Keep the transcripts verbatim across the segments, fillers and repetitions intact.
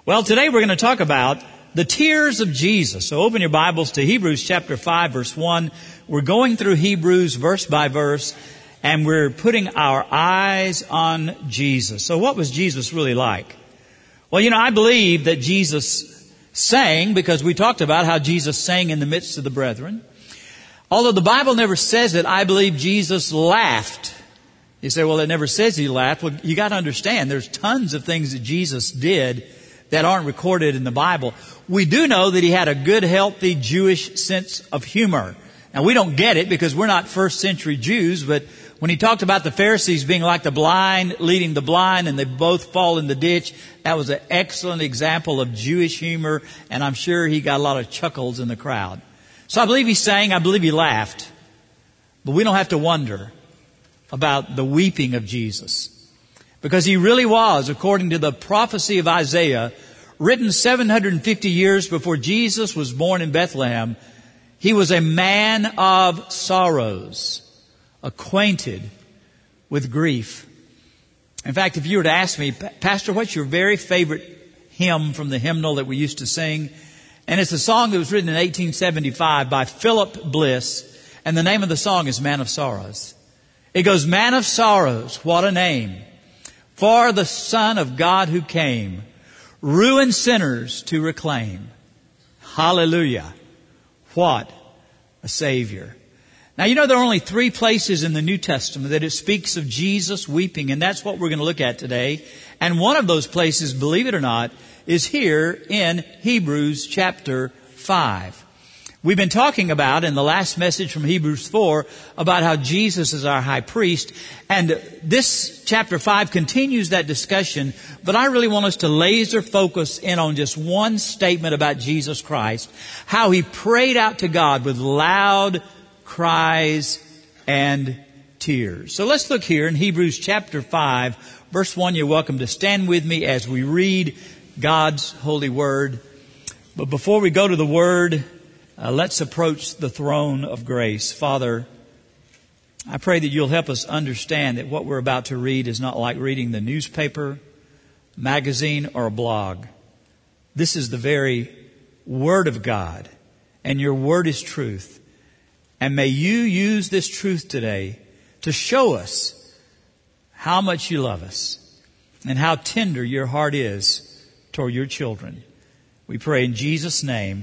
Well, today we're going to talk about the tears of Jesus. So open your Bibles to Hebrews chapter five, verse one. We're going through Hebrews verse by verse, and we're putting our eyes on Jesus. So what was Jesus really like? Well, you know, I believe that Jesus sang, because we talked about how Jesus sang in the midst of the brethren. Although the Bible never says it, I believe Jesus laughed. You say, well, it never says he laughed. Well, you got to understand, there's tons of things that Jesus did that aren't recorded in the Bible. We do know that he had a good, healthy Jewish sense of humor. Now, we don't get it because we're not first century Jews, but when he talked about the Pharisees being like the blind leading the blind and they both fall in the ditch, that was an excellent example of Jewish humor, and I'm sure he got a lot of chuckles in the crowd. So I believe he sang, I believe he laughed, but we don't have to wonder about the weeping of Jesus, because he really was, according to the prophecy of Isaiah, written seven hundred fifty years before Jesus was born in Bethlehem. He was a man of sorrows, acquainted with grief. In fact, if you were to ask me, Pastor, what's your very favorite hymn from the hymnal that we used to sing? And it's a song that was written in eighteen seventy-five by Philip Bliss, and the name of the song is Man of Sorrows. It goes, Man of Sorrows, what a name, for the Son of God who came, ruined sinners to reclaim. Hallelujah. What a Savior. Now, you know, there are only three places in the New Testament that it speaks of Jesus weeping, and that's what we're going to look at today. And one of those places, believe it or not, is here in Hebrews chapter five. We've been talking about, in the last message from Hebrews four, about how Jesus is our high priest. And this chapter five continues that discussion, but I really want us to laser focus in on just one statement about Jesus Christ, how he prayed out to God with loud cries and tears. So let's look here in Hebrews chapter five, verse one. You're welcome to stand with me as we read God's holy word. But before we go to the word, uh, let's approach the throne of grace. Father, I pray that you'll help us understand that what we're about to read is not like reading the newspaper, magazine, or a blog. This is the very Word of God, and your Word is truth. And may you use this truth today to show us how much you love us and how tender your heart is toward your children. We pray in Jesus' name.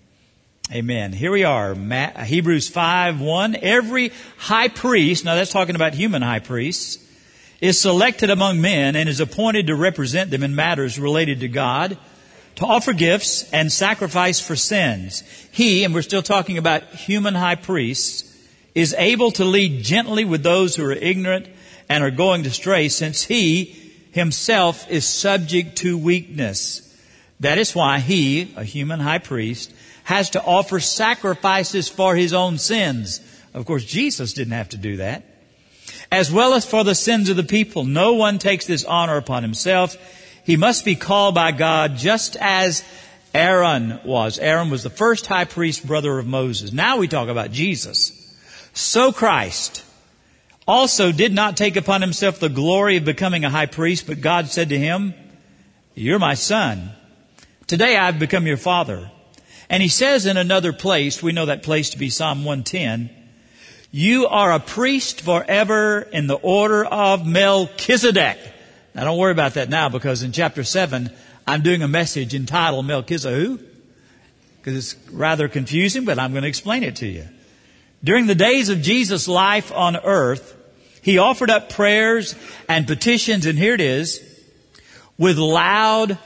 Amen. Here we are, Hebrews five one. Every high priest, now that's talking about human high priests, is selected among men and is appointed to represent them in matters related to God, to offer gifts and sacrifice for sins. He, and we're still talking about human high priests, is able to lead gently with those who are ignorant and are going astray, since he himself is subject to weakness. That is why he, a human high priest, has to offer sacrifices for his own sins. Of course, Jesus didn't have to do that. As well as for the sins of the people. No one takes this honor upon himself. He must be called by God just as Aaron was. Aaron was the first high priest, brother of Moses. Now we talk about Jesus. So Christ also did not take upon himself the glory of becoming a high priest, but God said to him, You're my son. Today I've become your father. And he says in another place, we know that place to be Psalm one ten, You are a priest forever in the order of Melchizedek. Now don't worry about that now, because in chapter seven, I'm doing a message entitled Melchizedek who? Because it's rather confusing, but I'm going to explain it to you. During the days of Jesus' life on earth, he offered up prayers and petitions, and here it is, with loud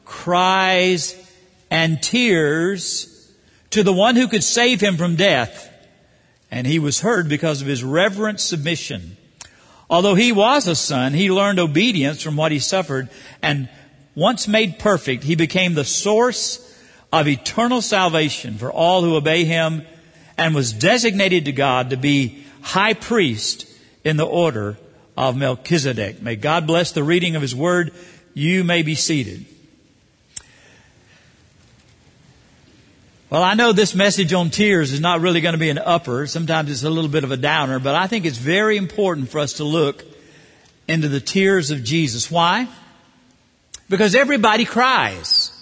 cries and tears to the one who could save him from death. And he was heard because of his reverent submission. Although he was a son, he learned obedience from what he suffered. And once made perfect, he became the source of eternal salvation for all who obey him, and was designated to God to be high priest in the order of Melchizedek. May God bless the reading of his word. You may be seated. Well, I know this message on tears is not really going to be an upper. Sometimes it's a little bit of a downer, but I think it's very important for us to look into the tears of Jesus. Why? Because everybody cries.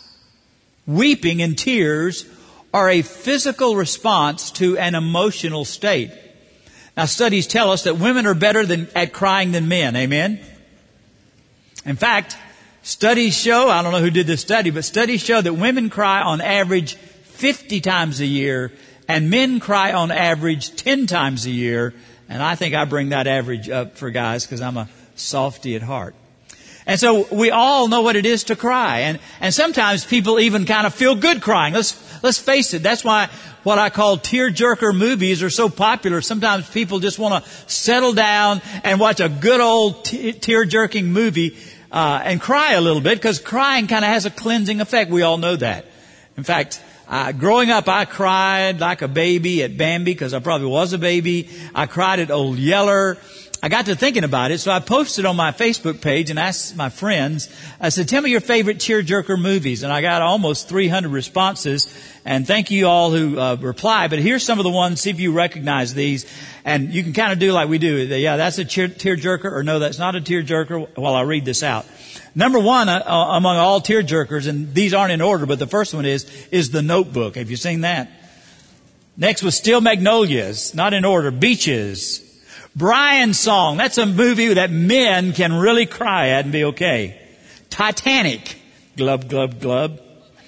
weeping and tears are a physical response to an emotional state. Now, studies tell us that women are better than, at crying than men. Amen? In fact, studies show, I don't know who did this study, but studies show that women cry on average fifty times a year and men cry on average ten times a year. And I think I bring that average up for guys because I'm a softy at heart. And so we all know what it is to cry. And, and sometimes people even kind of feel good crying. Let's, let's face it. That's why what I call tear-jerker movies are so popular. Sometimes people just want to settle down and watch a good old t- tear-jerking movie, uh, and cry a little bit, because crying kind of has a cleansing effect. We all know that. In fact, Uh, growing up, I cried like a baby at Bambi because I probably was a baby. I cried at Old Yeller. I got to thinking about it, so I posted on my Facebook page and asked my friends. I said, tell me your favorite tearjerker movies. And I got almost three hundred responses. And thank you all who uh, replied. But here's some of the ones, see if you recognize these. And you can kind of do like we do. Yeah, that's a tear, tearjerker, or no, that's not a tearjerker, while I read this out. Number one uh, among all tearjerkers, and these aren't in order, but the first one is, is The Notebook. Have you seen that? Next was Steel Magnolias, not in order. Beaches. Brian's Song. That's a movie that men can really cry at and be okay. Titanic. Glub, glub, glub.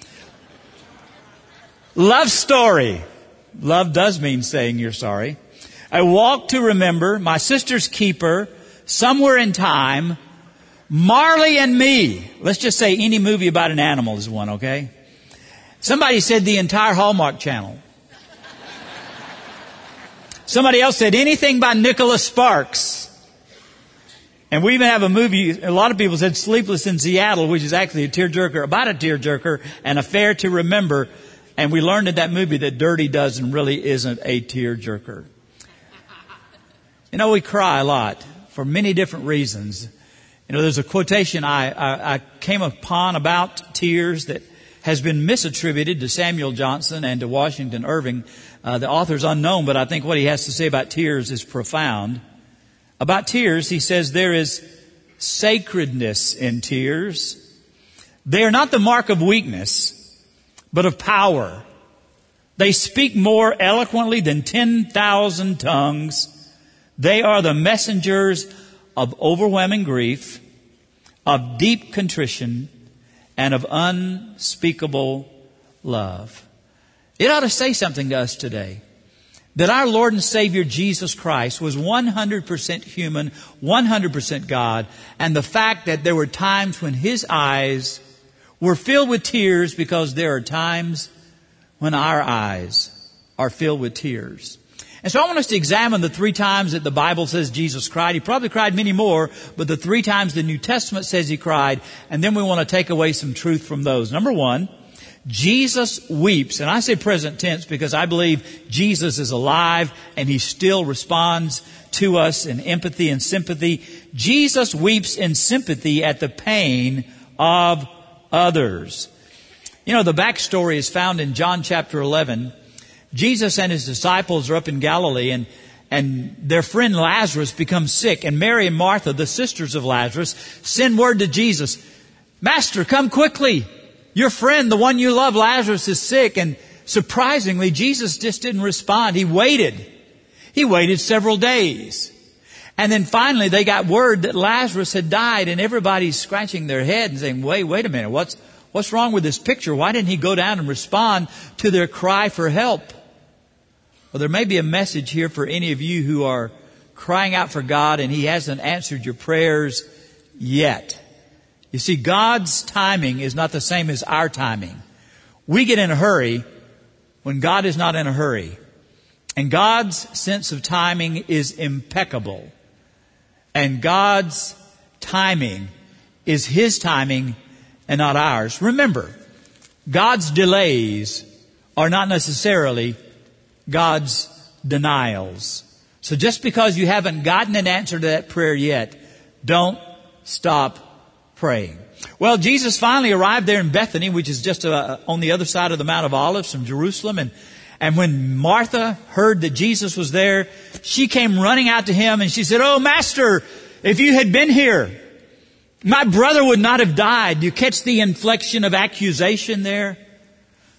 Love Story. Love does mean saying you're sorry. A Walk to Remember. My Sister's Keeper. Somewhere in Time. Marley and Me. Let's just say any movie about an animal is one, okay? Somebody said the entire Hallmark Channel. Somebody else said anything by Nicholas Sparks. And we even have a movie, a lot of people said Sleepless in Seattle, which is actually a tearjerker, about a tearjerker, and Affair to Remember. And we learned in that movie that Dirty Dozen really isn't a tearjerker. You know, we cry a lot for many different reasons. You know, there's a quotation I, I, I came upon about tears that has been misattributed to Samuel Johnson and to Washington Irving. Uh, the author's unknown, but I think what he has to say about tears is profound. About tears, he says there is sacredness in tears. They are not the mark of weakness, but of power. They speak more eloquently than ten thousand tongues. They are the messengers of overwhelming grief, of deep contrition, and of unspeakable love. It ought to say something to us today, that our Lord and Savior Jesus Christ was one hundred percent human, one hundred percent God, and the fact that there were times when His eyes were filled with tears, because there are times when our eyes are filled with tears. And so I want us to examine the three times that the Bible says Jesus cried. He probably cried many more, but the three times the New Testament says He cried. And then we want to take away some truth from those. Number one, Jesus weeps. And I say present tense because I believe Jesus is alive and He still responds to us in empathy and sympathy. Jesus weeps in sympathy at the pain of others. You know, the backstory is found in John chapter eleven. Jesus and His disciples are up in Galilee, and, and their friend Lazarus becomes sick. And Mary and Martha, the sisters of Lazarus, send word to Jesus, Master, come quickly. Your friend, the one you love, Lazarus, is sick. And surprisingly, Jesus just didn't respond. He waited. He waited several days. And then finally they got word that Lazarus had died, and everybody's scratching their head and saying, wait, wait a minute, what's, what's wrong with this picture? Why didn't He go down and respond to their cry for help? Well, there may be a message here for any of you who are crying out for God and He hasn't answered your prayers yet. You see, God's timing is not the same as our timing. We get in a hurry when God is not in a hurry. And God's sense of timing is impeccable. And God's timing is His timing and not ours. Remember, God's delays are not necessarily God's denials. So just because you haven't gotten an answer to that prayer yet, don't stop praying. Well, Jesus finally arrived there in Bethany, which is just uh, on the other side of the Mount of Olives from Jerusalem. And, and when Martha heard that Jesus was there, she came running out to Him and she said, Oh, Master, if you had been here, my brother would not have died. You catch the inflection of accusation there?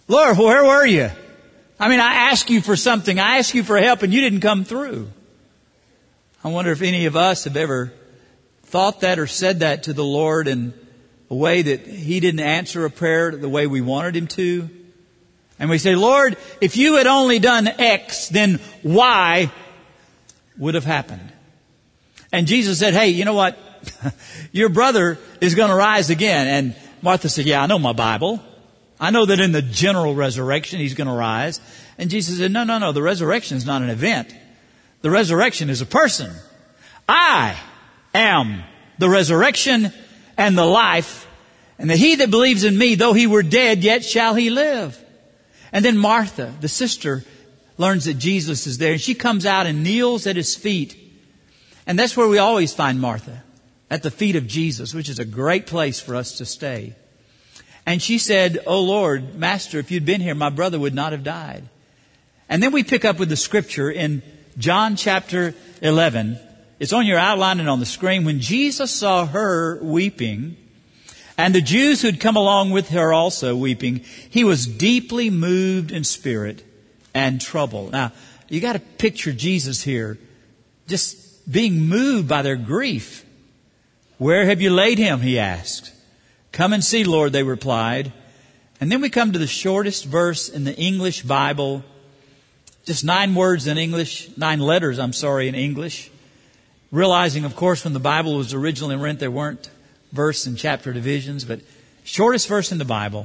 Lord, where were you? I mean, I asked you for something. I asked you for help and you didn't come through. I wonder if any of us have ever thought that or said that to the Lord in a way that He didn't answer a prayer the way we wanted Him to. And we say, Lord, if you had only done X, then Y would have happened. And Jesus said, hey, you know what? Your brother is going to rise again. And Martha said, yeah, I know my Bible. I know that in the general resurrection, He's going to rise. And Jesus said, no, no, no, the resurrection is not an event. The resurrection is a person. I am the resurrection and the life. And that he that believes in me, though he were dead, yet shall he live. And then Martha, the sister, learns that Jesus is there. And she comes out and kneels at His feet. And that's where we always find Martha, at the feet of Jesus, which is a great place for us to stay. And she said, oh Lord, Master, if you'd been here, my brother would not have died. And then we pick up with the scripture in John chapter eleven. It's on your outline and on the screen. When Jesus saw her weeping, and the Jews who'd come along with her also weeping, He was deeply moved in spirit and troubled. Now, you got to picture Jesus here, just being moved by their grief. Where have you laid Him? He asked. Come and see, Lord, they replied. And then we come to the shortest verse in the English Bible. Just nine words in English, nine letters, I'm sorry, in English. Realizing, of course, when the Bible was originally written, there weren't verse and chapter divisions, but shortest verse in the Bible.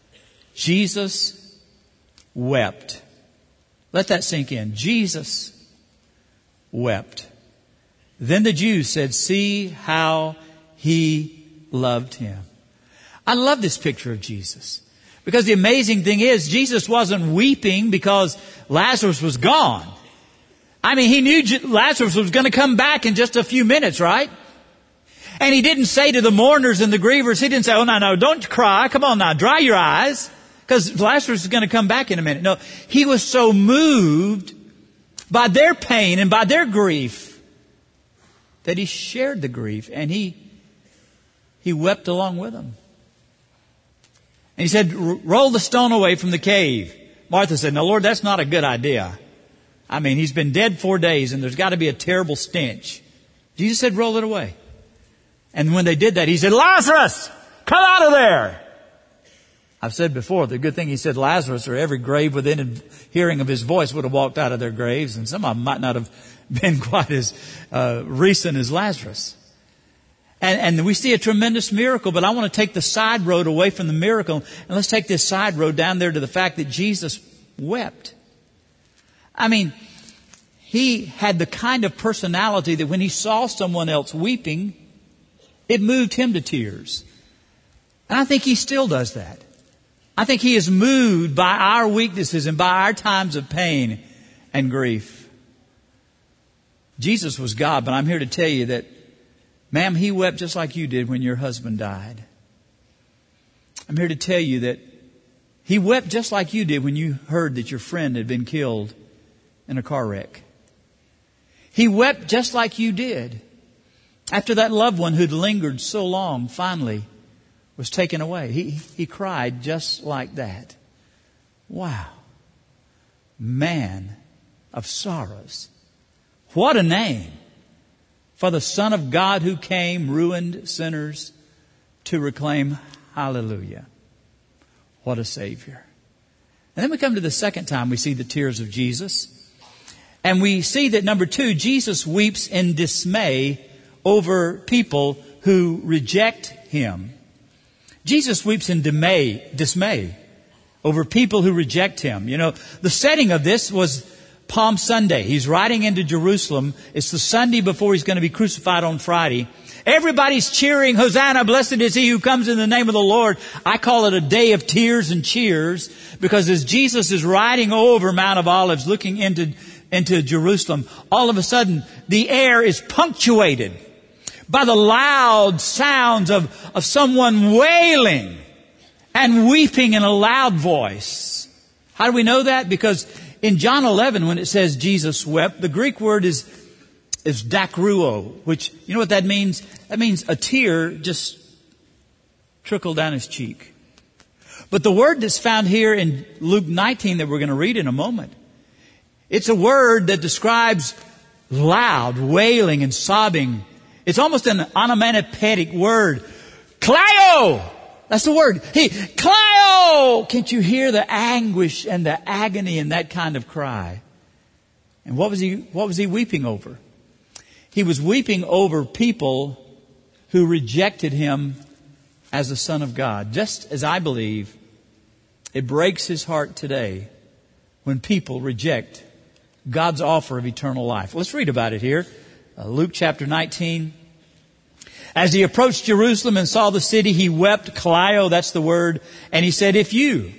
Jesus wept. Let that sink in. Jesus wept. Then the Jews said, see how He loved him. I love this picture of Jesus. Because the amazing thing is, Jesus wasn't weeping because Lazarus was gone. I mean, He knew Lazarus was going to come back in just a few minutes, right? And He didn't say to the mourners and the grievers, He didn't say, oh, no, no, don't cry. Come on now, dry your eyes. Because Lazarus is going to come back in a minute. No, He was so moved by their pain and by their grief that He shared the grief and He, he wept along with them. And He said, roll the stone away from the cave. Martha said, no, Lord, that's not a good idea. I mean, he's been dead four days and there's got to be a terrible stench. Jesus said, roll it away. And when they did that, He said, Lazarus, come out of there. I've said before, the good thing He said Lazarus, or every grave within hearing of His voice would have walked out of their graves. And some of them might not have been quite as uh, recent as Lazarus. And, and we see a tremendous miracle, but I want to take the side road away from the miracle. And let's take this side road down there to the fact that Jesus wept. I mean, He had the kind of personality that when He saw someone else weeping, it moved Him to tears. And I think He still does that. I think He is moved by our weaknesses and by our times of pain and grief. Jesus was God, but I'm here to tell you that, ma'am, He wept just like you did when your husband died. I'm here to tell you that He wept just like you did when you heard that your friend had been killed in a car wreck. He wept just like you did after that loved one who'd lingered so long finally was taken away. He, he cried just like that. Wow. Man of sorrows. What a name for the Son of God who came, ruined sinners to reclaim. Hallelujah. What a Savior. And then we come to the second time we see the tears of Jesus. And we see that, number two, Jesus weeps in dismay over people who reject Him. Jesus weeps in dismay, dismay over people who reject Him. You know, the setting of this was Palm Sunday. He's riding into Jerusalem. It's the Sunday before He's going to be crucified on Friday. Everybody's cheering, Hosanna, blessed is He who comes in the name of the Lord. I call it a day of tears and cheers, because as Jesus is riding over Mount of Olives, looking into, into Jerusalem, all of a sudden the air is punctuated by the loud sounds of, of someone wailing and weeping in a loud voice. How do we know that? Because in John eleven, when it says Jesus wept, the Greek word is, is dakruo, which, you know what that means? That means a tear just trickled down his cheek. But the word that's found here in Luke nineteen that we're going to read in a moment, it's a word that describes loud wailing and sobbing. It's almost an onomatopoeic word. Clio! That's the word. He, Clio! Can't you hear the anguish and the agony in that kind of cry? And what was he, what was he weeping over? He was weeping over people who rejected him as the Son of God. Just as I believe it breaks his heart today when people reject God's offer of eternal life. Let's read about it here. Uh, Luke chapter nineteen. As he approached Jerusalem and saw the city, he wept, Clio, that's the word, and he said, if you,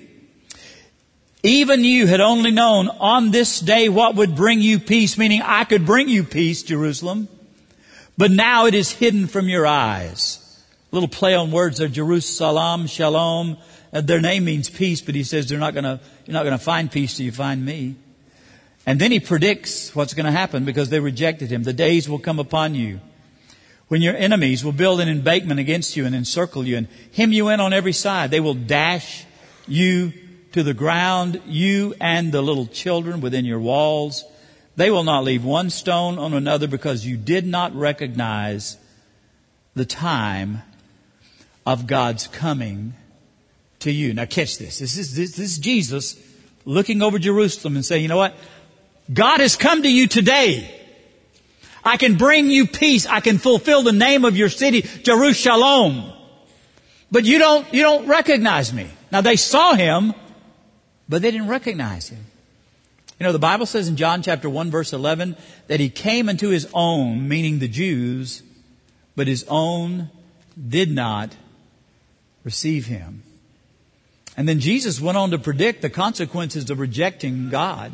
even you had only known on this day what would bring you peace, meaning I could bring you peace, Jerusalem, but now it is hidden from your eyes. A little play on words there, Jerusalem, Shalom. Uh, their name means peace, but he says they're not going to, you're not going to find peace till you find me. And then he predicts what's going to happen because they rejected him. The days will come upon you when your enemies will build an embankment against you and encircle you and hem you in on every side. They will dash you to the ground, you and the little children within your walls. They will not leave one stone on another because you did not recognize the time of God's coming to you. Now catch this. This is, this, this is Jesus looking over Jerusalem and saying, you know what? God has come to you today. I can bring you peace. I can fulfill the name of your city, Jerusalem. But you don't, you don't recognize me. Now they saw him, but they didn't recognize him. You know, the Bible says in John chapter one verse eleven that he came unto his own, meaning the Jews, but his own did not receive him. And then Jesus went on to predict the consequences of rejecting God.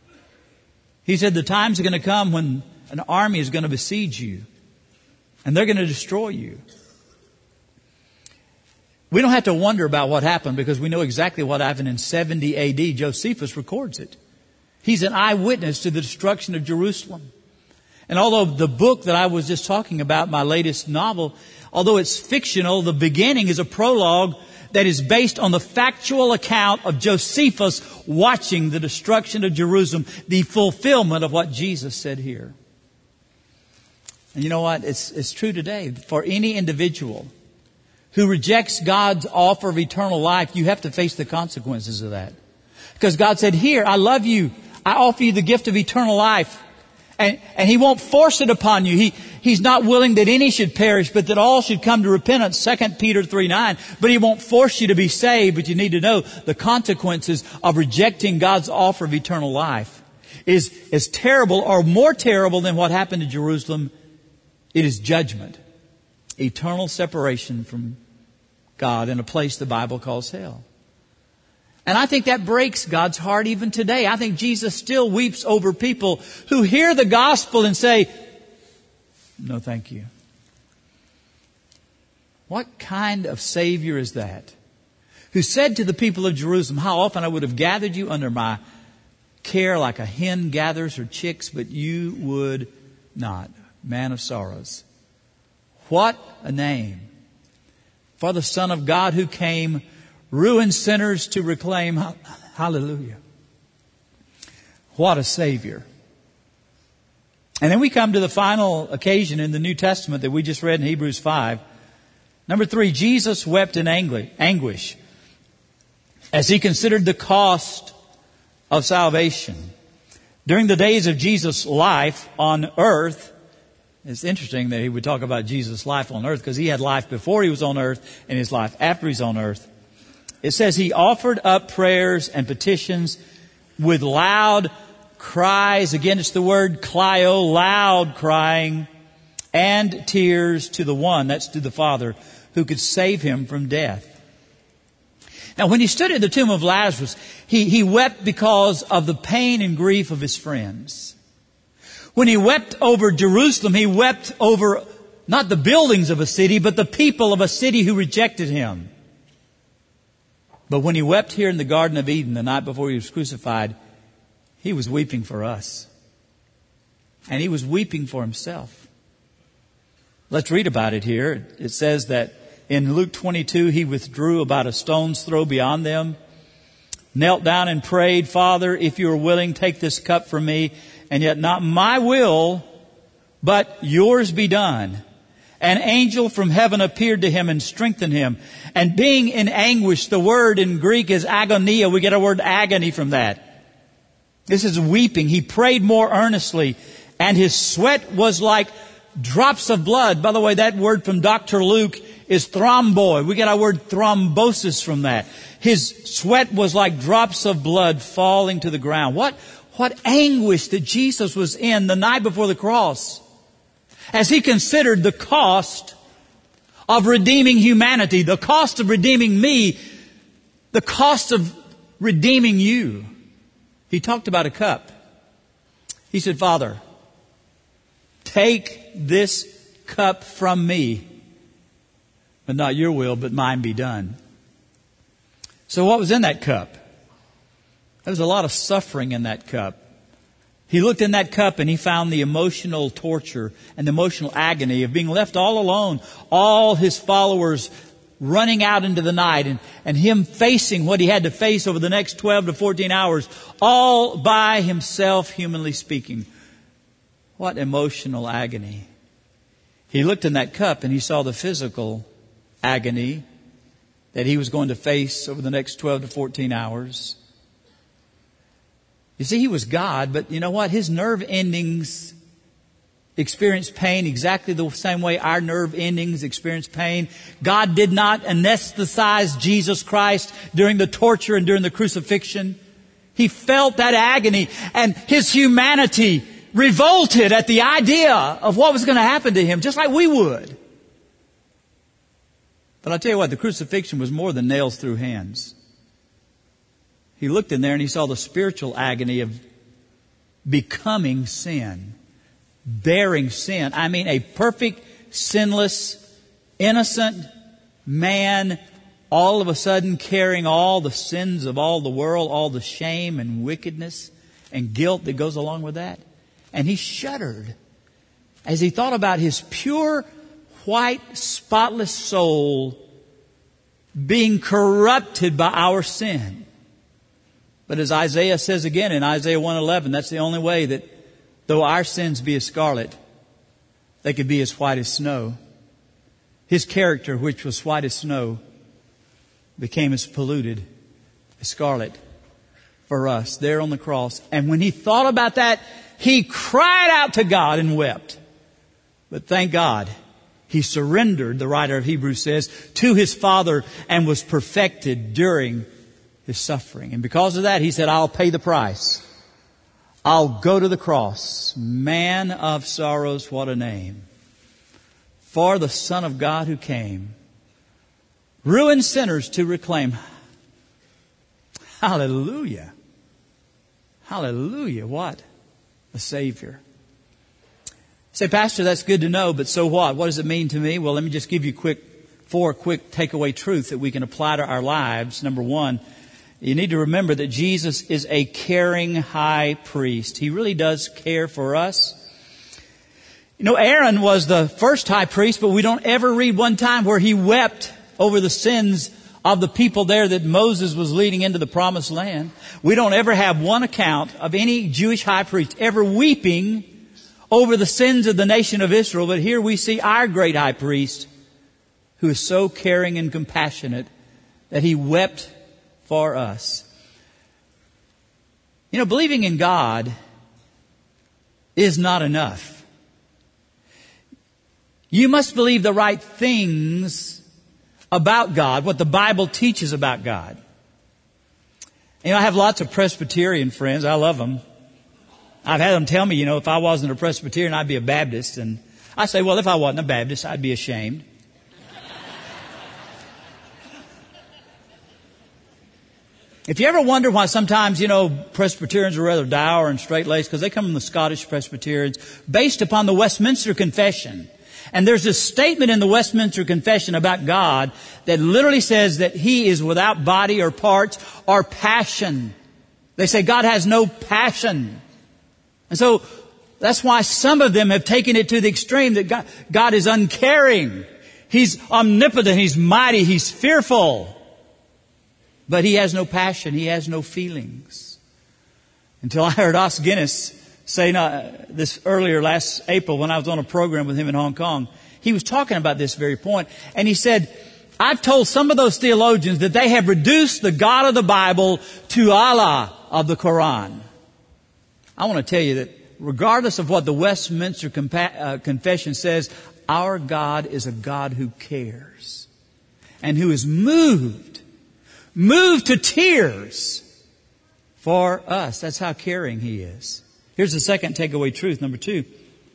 He said the times are going to come when an army is going to besiege you and they're going to destroy you. We don't have to wonder about what happened because we know exactly what happened in seventy A D. Josephus records it. He's an eyewitness to the destruction of Jerusalem. And although the book that I was just talking about, my latest novel, although it's fictional, the beginning is a prologue that is based on the factual account of Josephus watching the destruction of Jerusalem, the fulfillment of what Jesus said here. And you know what? It's, it's true today. For any individual who rejects God's offer of eternal life, you have to face the consequences of that. Because God said, here, I love you. I offer you the gift of eternal life. And, and He won't force it upon you. He, He's not willing that any should perish, but that all should come to repentance. Second Peter three nine. But He won't force you to be saved, but you need to know the consequences of rejecting God's offer of eternal life is as terrible or more terrible than what happened to Jerusalem. It is judgment. Eternal separation from God in a place the Bible calls hell. And I think that breaks God's heart even today. I think Jesus still weeps over people who hear the gospel and say, no, thank you. What kind of Savior is that? Who said to the people of Jerusalem, how often I would have gathered you under my care like a hen gathers her chicks, but you would not. Man of sorrows. What a name for the Son of God who came ruined sinners to reclaim. Hallelujah. What a Savior. And then we come to the final occasion in the New Testament that we just read in Hebrews five. Number three, Jesus wept in anguish as He considered the cost of salvation. During the days of Jesus' life on earth, it's interesting that He would talk about Jesus' life on earth because He had life before He was on earth and His life after He's on earth. It says He offered up prayers and petitions with loud cries. Again, it's the word Clio, loud crying, and tears to the one, that's to the Father, who could save Him from death. Now, when He stood at the tomb of Lazarus, he, he wept because of the pain and grief of His friends. When He wept over Jerusalem, He wept over not the buildings of a city, but the people of a city who rejected Him. But when He wept here in the Garden of Eden the night before He was crucified, He was weeping for us. And He was weeping for Himself. Let's read about it here. It says that in Luke twenty-two, he withdrew about a stone's throw beyond them, knelt down and prayed, Father, if you are willing, take this cup from me, and yet not my will, but yours be done. An angel from heaven appeared to him and strengthened him. And being in anguish, the word in Greek is agonia. We get our word agony from that. This is weeping. He prayed more earnestly, and his sweat was like drops of blood. By the way, that word from Doctor Luke is thromboi. We get our word thrombosis from that. His sweat was like drops of blood falling to the ground. What, what anguish that Jesus was in the night before the cross, as he considered the cost of redeeming humanity, the cost of redeeming me, the cost of redeeming you. He talked about a cup. He said, Father, take this cup from me, but not your will, but mine be done. So what was in that cup? There was a lot of suffering in that cup. He looked in that cup and he found the emotional torture and the emotional agony of being left all alone. All his followers running out into the night, and, and him facing what he had to face over the next twelve to fourteen hours, all by himself, humanly speaking. What emotional agony. He looked in that cup and he saw the physical agony that he was going to face over the next twelve to fourteen hours. You see, he was God, but you know what? His nerve endings experienced pain exactly the same way our nerve endings experience pain. God did not anesthetize Jesus Christ during the torture and during the crucifixion. He felt that agony, and his humanity revolted at the idea of what was going to happen to him, just like we would. But I'll tell you what, the crucifixion was more than nails through hands. He looked in there and he saw the spiritual agony of becoming sin, bearing sin. I mean, a perfect, sinless, innocent man, all of a sudden carrying all the sins of all the world, all the shame and wickedness and guilt that goes along with that. And he shuddered as he thought about his pure, white, spotless soul being corrupted by our sin. But as Isaiah says again in Isaiah one eleven, that's the only way that though our sins be as scarlet, they could be as white as snow. His character, which was white as snow, became as polluted as scarlet for us there on the cross. And when he thought about that, he cried out to God and wept. But thank God, he surrendered, the writer of Hebrews says, to his Father and was perfected during his suffering. And because of that, he said, I'll pay the price. I'll go to the cross. Man of sorrows, what a name. For the Son of God who came, ruined sinners to reclaim. Hallelujah. Hallelujah. What a Savior. Say, Pastor, that's good to know, but so what? What does it mean to me? Well, let me just give you quick, four quick takeaway truths that we can apply to our lives. Number one, you need to remember that Jesus is a caring high priest. He really does care for us. You know, Aaron was the first high priest, but we don't ever read one time where he wept over the sins of the people there that Moses was leading into the promised land. We don't ever have one account of any Jewish high priest ever weeping over the sins of the nation of Israel. But here we see our great high priest who is so caring and compassionate that he wept for us. You know, believing in God is not enough. You must believe the right things about God, what the Bible teaches about God. You know, I have lots of Presbyterian friends. I love them. I've had them tell me, you know, if I wasn't a Presbyterian, I'd be a Baptist. And I say, well, if I wasn't a Baptist, I'd be ashamed. If you ever wonder why sometimes, you know, Presbyterians are rather dour and straight-laced, because they come from the Scottish Presbyterians, based upon the Westminster Confession. And there's a statement in the Westminster Confession about God that literally says that He is without body or parts or passion. They say God has no passion. And so that's why some of them have taken it to the extreme that God, God is uncaring. He's omnipotent. He's mighty. He's fearful. But He has no passion. He has no feelings. Until I heard Os Guinness say uh, this earlier last April when I was on a program with him in Hong Kong. He was talking about this very point. And he said, I've told some of those theologians that they have reduced the God of the Bible to Allah of the Quran. I want to tell you that regardless of what the Westminster Compa- uh, Confession says, our God is a God who cares and who is moved, moved to tears for us. That's how caring He is. Here's the second takeaway truth, number two.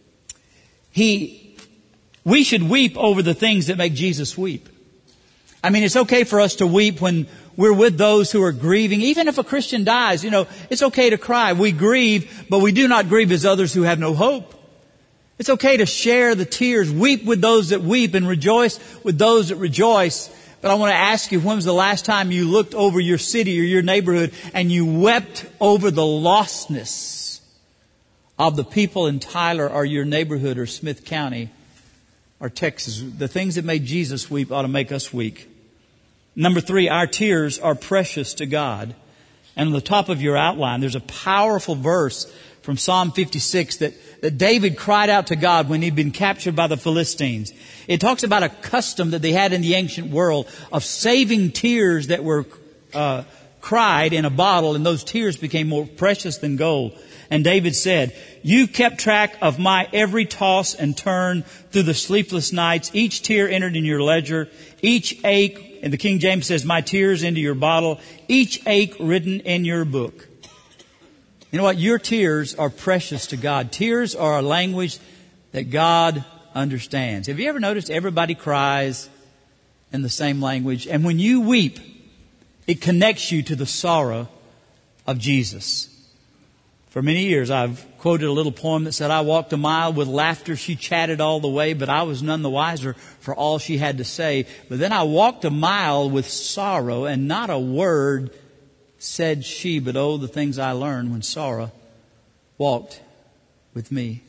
He, we should weep over the things that make Jesus weep. I mean, it's okay for us to weep when we're with those who are grieving. Even if a Christian dies, you know, it's okay to cry. We grieve, but we do not grieve as others who have no hope. It's okay to share the tears, weep with those that weep, and rejoice with those that rejoice. But I want to ask you, when was the last time you looked over your city or your neighborhood and you wept over the lostness of the people in Tyler or your neighborhood or Smith County or Texas? The things that made Jesus weep ought to make us weep. Number three, our tears are precious to God. And on the top of your outline, there's a powerful verse from Psalm fifty-six that, that David cried out to God when he'd been captured by the Philistines. It talks about a custom that they had in the ancient world of saving tears that were uh, cried in a bottle, and those tears became more precious than gold. And David said, you kept track of my every toss and turn through the sleepless nights. Each tear entered in your ledger, each ache, and the King James says, my tears into your bottle, each ache written in your book. You know what? Your tears are precious to God. Tears are a language that God understands. Have you ever noticed everybody cries in the same language? And when you weep, it connects you to the sorrow of Jesus. For many years, I've quoted a little poem that said, I walked a mile with laughter. She chatted all the way, but I was none the wiser for all she had to say. But then I walked a mile with sorrow, and not a word said she, but oh, the things I learned when sorrow walked with me.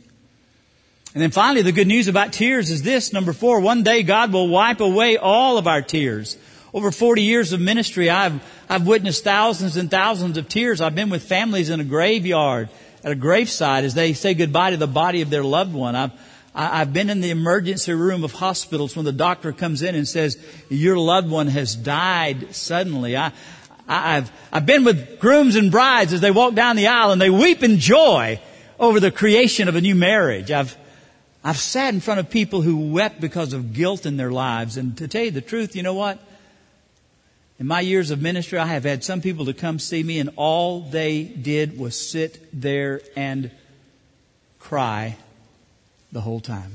And then finally, the good news about tears is this. Number four, one day God will wipe away all of our tears. Over forty years of ministry, I've, I've witnessed thousands and thousands of tears. I've been with families in a graveyard, at a graveside, as they say goodbye to the body of their loved one. I've, I've been in the emergency room of hospitals when the doctor comes in and says, your loved one has died suddenly. I, I've, I've been with grooms and brides as they walk down the aisle and they weep in joy over the creation of a new marriage. I've, I've sat in front of people who wept because of guilt in their lives. And to tell you the truth, you know what? In my years of ministry, I have had some people to come see me, and all they did was sit there and cry the whole time.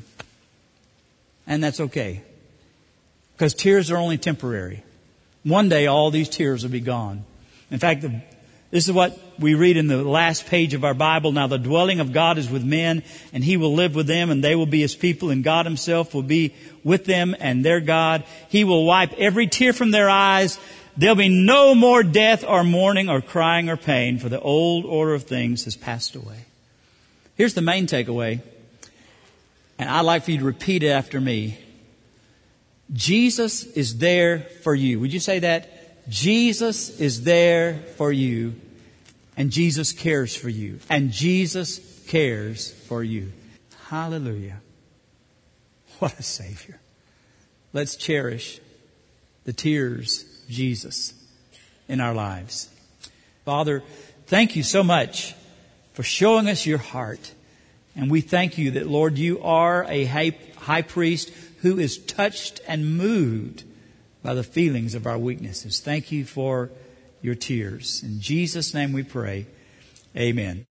And that's okay, because tears are only temporary. One day, all these tears will be gone. In fact, the, this is what we read in the last page of our Bible. Now, the dwelling of God is with men, and He will live with them, and they will be His people, and God Himself will be with them and their God. He will wipe every tear from their eyes. There'll be no more death or mourning or crying or pain, for the old order of things has passed away. Here's the main takeaway, and I'd like for you to repeat it after me. Jesus is there for you. Would you say that? Jesus is there for you, and Jesus cares for you, and Jesus cares for you. Hallelujah. What a Savior. Let's cherish the tears of Jesus in our lives. Father, thank you so much for showing us your heart. And we thank you that, Lord, you are a high, high priest who is touched and moved by the feelings of our weaknesses. Thank you for your tears. In Jesus' name we pray. Amen.